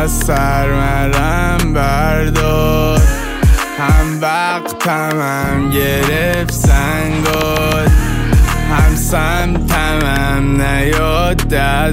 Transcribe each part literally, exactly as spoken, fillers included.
از سرمرم بردار، هم وقتم هم گرفت سنگات، هم سمتم نیاد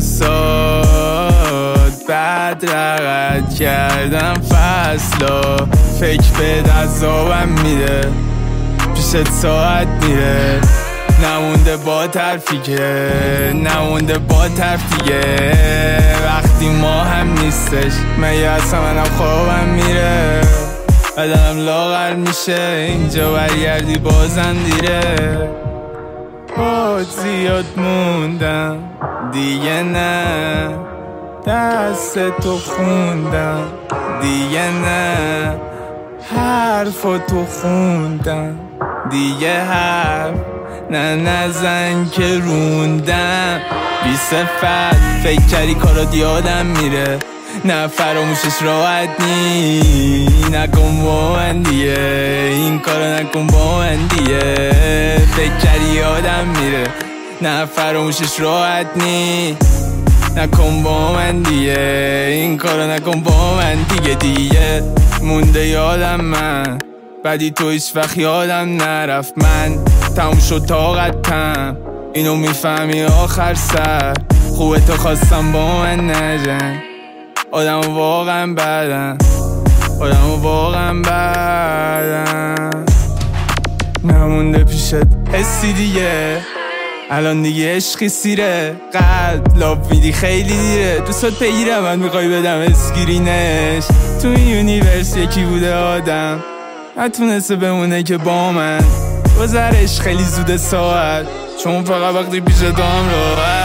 دستات. بعد رقت کردم فصلا، فکر به دستابم میره، پیشت ساعت میره، نمونده با طرفی که نمونده با طرف دیگه. وقتی ما هم نیستش مگه اصلا منم خوابم میره، بدنم لاغر میشه اینجا برگردی بازم دیره. باد زیاد موندم دیگه نه، دست تو خوندم دیگه نه، حرف تو خوندم دیگه حرف نه نزن که روندم. بی صفت فکر کردی کارات یادم میره، نه فراموشش راحت نی، نکن با من دیگه این کارو نکن با من دیگه. فکر کردی یادم میره، نه فراموشش راحت نی، نکن با من دیگه این کارو نکن با من دیگه. دیگه مونده یادم من، بعدی تو هیچ وقت یادم نرفت. من تموم شد طاقتم، اینو میفهمی آخر سر. خوبه تو خواستم با من نجنگ، آدم واقعا بدن، آدم واقعا بدن. نمونده پیشت حسی دیگه، الان دیگه عشقی سیره، قلب لاب میدی خیلی دیره. دوستات پیگیرم من میخوای بدم اسکرینش، تو این یونیورس یکی بوده آدم نتونسته بمونه که با من، گذرش خیلی زوده ساعت، چون فقط وقتی پیش تو هم راحت.